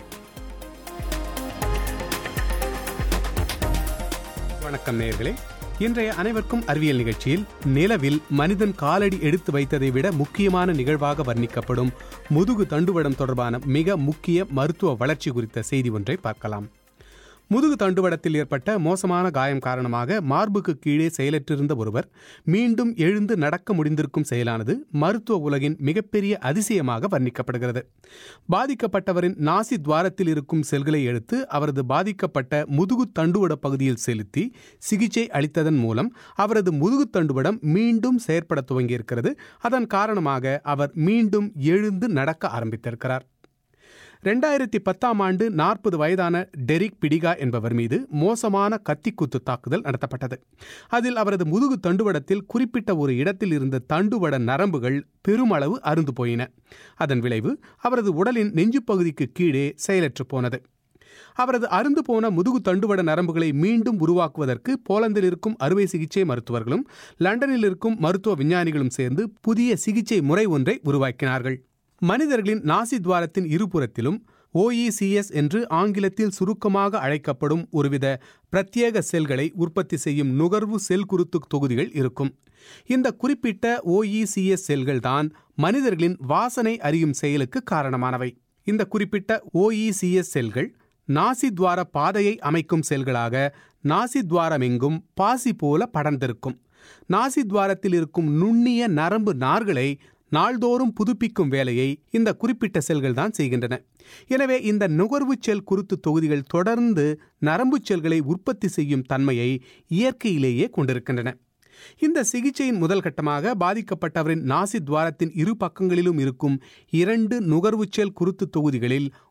Speaker 4: வணக்கம் நேயர்களே. இன்றைய அனைவருக்கும் அறிவியல் நிகழ்ச்சியில் நிலவில் மனிதன் காலடி எடுத்து வைத்ததை விட முக்கியமான நிகழ்வாக வர்ணிக்கப்படும் முதுகு தண்டுவடம் தொடர்பான மிக முக்கிய மருத்துவ வளர்ச்சி குறித்த செய்தி ஒன்றை பார்க்கலாம். முதுகு தண்டுவடத்தில் ஏற்பட்ட மோசமான காயம் காரணமாக மார்புக்கு கீழே செயலற்றிருந்த ஒருவர் மீண்டும் எழுந்து நடக்க முடிந்திருக்கும் செயலானது மருத்துவ உலகின் மிகப்பெரிய அதிசயமாக வர்ணிக்கப்படுகிறது. பாதிக்கப்பட்டவரின் நாசி துவாரத்தில் இருக்கும் செல்களை எடுத்து அவரது பாதிக்கப்பட்ட முதுகு தண்டுவட பகுதியில் செலுத்தி சிகிச்சை அளித்ததன் மூலம் அவரது முதுகு தண்டுவடம் மீண்டும் செயற்பட துவங்கியிருக்கிறது. அதன் காரணமாக அவர் மீண்டும் எழுந்து நடக்க ஆரம்பித்திருக்கிறார். ரெண்டாயிரத்தி பத்தாம் ஆண்டு நாற்பது வயதான டெரிக் பிடிகா என்பவர் மீது மோசமான கத்திக்குத்து தாக்குதல் நடத்தப்பட்டது. அதில் அவரது முதுகு தண்டுவடத்தில் குறிப்பிட்ட ஒரு இடத்தில் இருந்த தண்டுவட நரம்புகள் பெருமளவு அறுந்து போயின. அதன் விளைவு அவரது உடலின் நெஞ்சு பகுதிக்கு கீழே செயலற்று போனது. அவரது அறுந்து போன முதுகு தண்டுவட நரம்புகளை மீண்டும் உருவாக்குவதற்கு போலந்தில் இருக்கும் அறுவை சிகிச்சை மருத்துவர்களும் லண்டனில் இருக்கும் மருத்துவ விஞ்ஞானிகளும் சேர்ந்து புதிய சிகிச்சை முறை ஒன்றை உருவாக்கினார்கள். மனிதர்களின் நாசி துவாரத்தின் இருபுறத்திலும் ஓஇசிஎஸ் என்று ஆங்கிலத்தில் சுருக்கமாக அழைக்கப்படும் ஒருவித பிரத்யேக செல்களை உற்பத்தி செய்யும் நுகர்வு செல் குருத்து தொகுதிகள் இருக்கும். இந்த குறிப்பிட்ட ஓஇசிஎஸ் செல்கள் தான் மனிதர்களின் வாசனை அறியும் செயலுக்கு காரணமானவை. இந்த குறிப்பிட்ட ஓஇசிஎஸ் செல்கள் நாசி துவார பாதையை அமைக்கும் செல்களாக நாசி துவாரமெங்கும் பாசி போல படர்ந்திருக்கும். நாசி துவாரத்தில் இருக்கும் நுண்ணிய நரம்பு நார்களை நாள்தோறும் புதுப்பிக்கும் வேலையை இந்த குறிப்பிட்ட செல்கள் தான் செய்கின்றன. எனவே இந்த நுகர்வு செல் குருத்து தொகுதிகள் தொடர்ந்து நரம்பு செல்களை உற்பத்தி செய்யும் தன்மையை இயற்கையிலேயே கொண்டிருக்கின்றன. இந்த சிகிச்சையின் முதல் கட்டமாக பாதிக்கப்பட்டவரின் நாசி துவாரத்தின் இரு பக்கங்களிலும் இருக்கும் இரண்டு நுகர்வு செல் குருத்து தொகுதிகளில்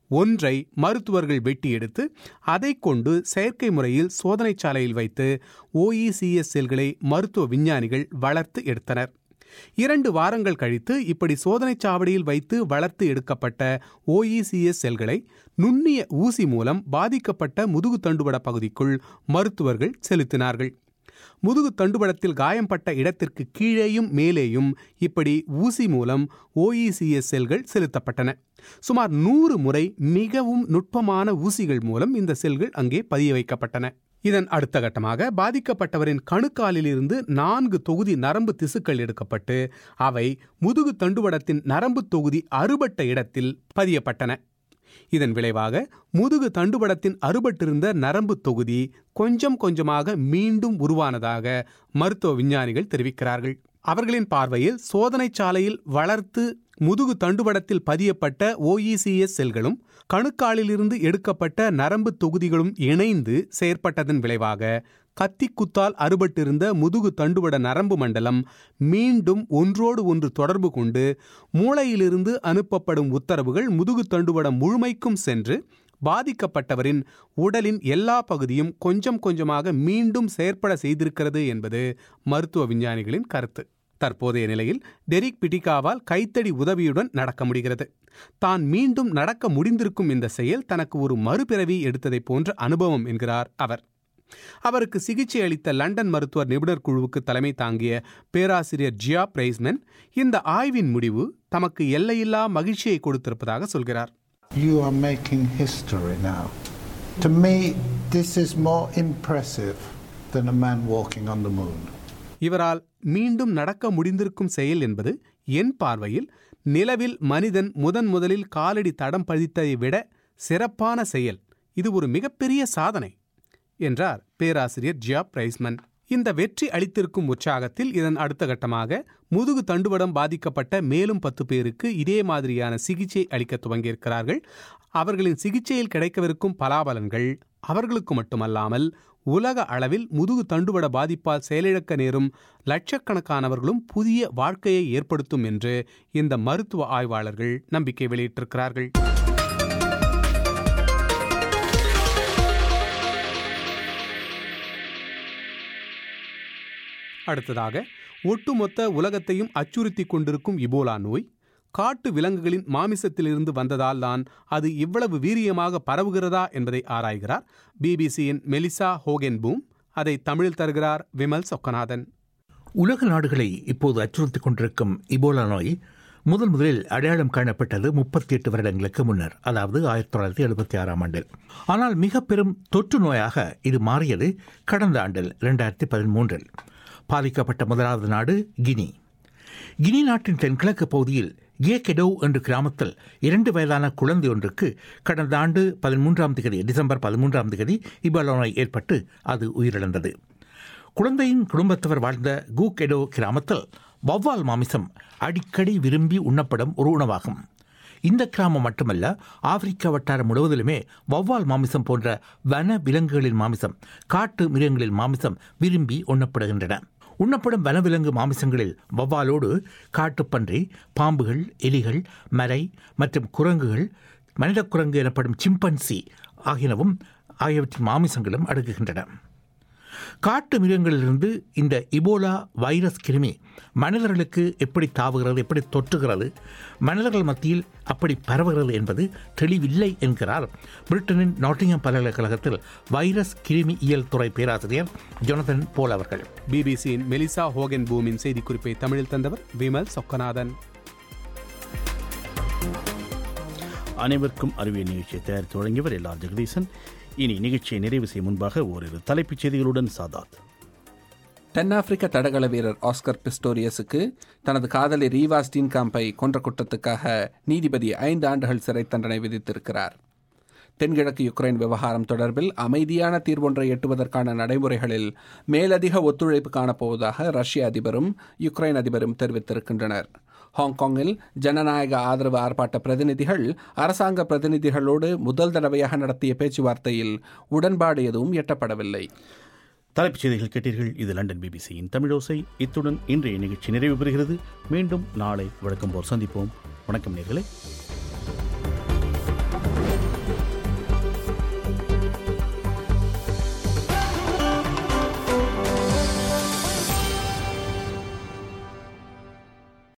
Speaker 4: ஒன்றை மருத்துவர்கள் வெட்டி எடுத்து அதை கொண்டு செயற்கை முறையில் சோதனை சாலையில் வைத்து ஓஇசிஎஸ் செல்களை மருத்துவ விஞ்ஞானிகள் வளர்த்து எடுத்தனர். இரண்டு வாரங்கள் கழித்து இப்படி சோதனை சாவடியில் வைத்து வளர்த்து எடுக்கப்பட்ட ஓஇசிஎஸ் செல்களை நுண்ணிய ஊசி மூலம் பாதிக்கப்பட்ட முதுகு தண்டுவட பகுதிக்குள் மருத்துவர்கள் செலுத்தினார்கள். முதுகு தண்டுவடத்தில் காயம்பட்ட இடத்திற்கு கீழேயும் மேலேயும் இப்படி ஊசி மூலம் ஓஇசிஎஸ் செல்கள் செலுத்தப்பட்டன. சுமார் நூறு முறை மிகவும் நுட்பமான ஊசிகள் மூலம் இந்த செல்கள் அங்கே பதிய வைக்கப்பட்டன. இதன் அடுத்த கட்டமாக பாதிக்கப்பட்டவரின் கணுக்காலிலிருந்து நான்கு தொகுதி நரம்பு திசுக்கள் எடுக்கப்பட்டு அவை முதுகு தண்டுவடத்தின் நரம்பு தொகுதி அறுபட்ட இடத்தில் பதியப்பட்டன. இதன் விளைவாக முதுகு தண்டுவடத்தின் அறுபட்டிருந்த நரம்பு தொகுதி கொஞ்சம் கொஞ்சமாக மீண்டும் உருவானதாக மருத்துவ விஞ்ஞானிகள் தெரிவிக்கிறார்கள். அவர்களின் பார்வையில் சோதனை சாலையில் வளர்த்து முதுகு தண்டுவடத்தில் பதியப்பட்ட ஓஇசிஎஸ் செல்களும் கணுக்காலிலிருந்து எடுக்கப்பட்ட நரம்பு தொகுதிகளும் இணைந்து செயற்பட்டதன் விளைவாக கத்திக்குத்தால் அறுபட்டிருந்த முதுகு தண்டுவட நரம்பு மண்டலம் மீண்டும் ஒன்றோடு ஒன்று தொடர்பு கொண்டு மூளையிலிருந்து அனுப்பப்படும் உத்தரவுகள் முதுகு தண்டுவடம் முழுமைக்கும் சென்று பாதிக்கப்பட்டவரின் உடலின் எல்லா பகுதியும் கொஞ்சம் கொஞ்சமாக மீண்டும் செயற்பட செய்திருக்கிறது என்பது மருத்துவ விஞ்ஞானிகளின் கருத்து. தற்போதைய நிலையில் டெரிக் பிடிகாவால் கைத்தடி உதவியுடன் நடக்க முடிகிறது. தான் மீண்டும் நடக்க முடிந்திருக்கும் இந்த செயல் தனக்கு ஒரு மறுபிறவி எடுத்ததை போன்ற அனுபவம் என்கிறார் அவர். அவருக்கு சிகிச்சை அளித்த லண்டன் மருத்துவர் நிபுணர் குழுவுக்கு தலைமை தாங்கிய பேராசிரியர் ஜியா பிரைஸ்மன் இந்த ஆய்வின் முடிவு தமக்கு எல்லையில்லா மகிழ்ச்சியை கொடுத்திருப்பதாக சொல்கிறார்.
Speaker 13: You are making history now. To me, this is more impressive than a man walking on the moon.
Speaker 4: இவரால் மீண்டும் நடக்க முடிந்திருக்கும் செயல் என்பது என் பார்வையில் நிலவில் மனிதன் முதன் முதலில் காலடி தடம் பதித்ததை விட சிறப்பான செயல். இது ஒரு மிகப்பெரிய சாதனை என்றார் பேராசிரியர் ஜியா பிரைஸ்மன். இந்த வெற்றி அளித்திருக்கும் உற்சாகத்தில் இதன் அடுத்த கட்டமாக முதுகு தண்டுவடம் பாதிக்கப்பட்ட மேலும் பத்து பேருக்கு இதே மாதிரியான சிகிச்சை அளிக்க துவங்கியிருக்கிறார்கள். அவர்களின் சிகிச்சையில் கிடைக்கவிருக்கும் பலாபலன்கள் அவர்களுக்கு மட்டுமல்லாமல் உலக அளவில் முதுகு தண்டுவட பாதிப்பால் செயலிழக்க நேரும் லட்சக்கணக்கானவர்களும் புதிய வாழ்க்கையை ஏற்படுத்தும் என்று இந்த மருத்துவ ஆய்வாளர்கள் நம்பிக்கை வெளியிட்டிருக்கிறார்கள். அடுத்ததாக ஒட்டுமொத்த உலகத்தையும் அச்சுறுத்தி கொண்டிருக்கும் இபோலா நோய் காட்டு விலங்குகளின் மாமிசத்திலிருந்து வந்ததால் தான் அது இவ்வளவு வீரியமாக பரவுகிறதா என்பதை ஆராய்கிறார் பிபிசியின் மெலிசா ஹோகென்பூம். அதை தமிழில் தருகிறார் விமல் சொக்கநாதன்.
Speaker 14: உலக நாடுகளை இப்போது அச்சுறுத்திக் கொண்டிருக்கும் இபோலா நோய் முதல் முதலில் அடையாளம் காணப்பட்டது முப்பத்தி எட்டு வருடங்களுக்கு முன்னர், அதாவது ஆயிரத்தி தொள்ளாயிரத்தி எழுபத்தி ஆறாம் ஆண்டில். ஆனால் மிக பெரும் தொற்று நோயாக இது மாறியது கடந்த ஆண்டில் இரண்டாயிரத்தி பதிமூன்றில். பாதிக்கப்பட்ட முதலாவது நாடு கினி. கினி நாட்டின் தென்கிழக்கு பகுதியில் ஏகெடோ என்ற கிராமத்தில் இரண்டு வயதான குழந்தை ஒன்றுக்கு கடந்த ஆண்டு பதிமூன்றாம் தேதி டிசம்பர் பதிமூன்றாம் தேதி இபோலா நோய் ஏற்பட்டு அது உயிரிழந்தது. குழந்தையின் குடும்பத்தவர் வாழ்ந்த கூகெடோ கிராமத்தில் வௌவால் மாமிசம் அடிக்கடி விரும்பி உண்ணப்படும் ஒரு உணவாகும். இந்த கிராமம் மட்டுமல்ல, ஆப்பிரிக்கா வட்டாரம் முழுவதிலுமே வௌவால் மாமிசம் போன்ற வன விலங்குகளின் மாமிசம், காட்டு மிருகங்களின் மாமிசம் விரும்பி உண்ணப்படுகின்றன. உண்ணப்படும் வனவிலங்கு மாமிசங்களில் வௌவாலோடு காட்டுப்பன்றி, பாம்புகள், எலிகள், மலை மற்றும் குரங்குகள், மனித குரங்கு எனப்படும் சிம்பன்சி ஆகியனவும் ஆகியவற்றின் மாமிசங்களும் அடங்குகின்றன. காட்டு மிருகங்களிலிருந்து இந்த இபோலா வைரஸ் கிருமி மனிதர்களுக்கு எப்படி தாவுகிறது, எப்படி தொற்றுகிறது, மனிதர்கள் மத்தியில் அப்படி பரவுகிறது என்பது தெளிவில்லை என்கிறார் பிரிட்டனின் நாட்டிங்ஹாம் பல்கலைக்கழகத்தில் வைரஸ் கிருமி இயல் துறை பேராசிரியர் ஜொனதன் போல் அவர்கள்.
Speaker 4: பிபிசியின் மெலிசா ஹோகென்பூமின் செய்திக்குறிப்பை தமிழில் தந்தவர் விமல் சொக்கநாதன்.
Speaker 1: அனைவருக்கும் அறிவியல் நிகழ்ச்சியை தயாரித்து வழங்கியவர் எல் ஆர் ஜெகதீசன். இனி நிகழ்ச்சியை நிறைவு செய்யும் முன்பாக ஓரிரு தலைப்புச் செய்திகளுடன் சாதாத்.
Speaker 5: தென்னாப்பிரிக்க தடகள வீரர் ஆஸ்கர் பிஸ்டோரியஸுக்கு தனது காதலி ரீவா ஸ்டீன்காம்பை கொன்ற குற்றத்துக்காக நீதிபதி ஐந்து ஆண்டுகள் சிறை தண்டனை விதித்திருக்கிறார். தென்கிழக்கு யுக்ரைன் விவகாரம் தொடர்பில் அமைதியான தீர்வொன்றை எட்டுவதற்கான நடைமுறைகளில் மேலதிக ஒத்துழைப்பு காணப்போவதாக ரஷ்ய அதிபரும் யுக்ரைன் அதிபரும் தெரிவித்திருக்கின்றனர். ஹாங்காங்கில் ஜனநாயக ஆதரவு ஆர்ப்பாட்ட பிரதிநிதிகள் அரசாங்க பிரதிநிதிகளோடு முதல் தடவையாக நடத்திய பேச்சுவார்த்தையில் உடன்பாடு எதுவும் எட்டப்படவில்லை.
Speaker 1: தலைப்புச் செய்திகள் கேட்டீர்கள். இது லண்டன் பிபிசியின் தமிழோசை. இத்துடன் இன்றைய நிகழ்ச்சி நிறைவு பெறுகிறது. மீண்டும் நாளை வழக்கம் போல் சந்திப்போம். வணக்கம் நேயர்களே.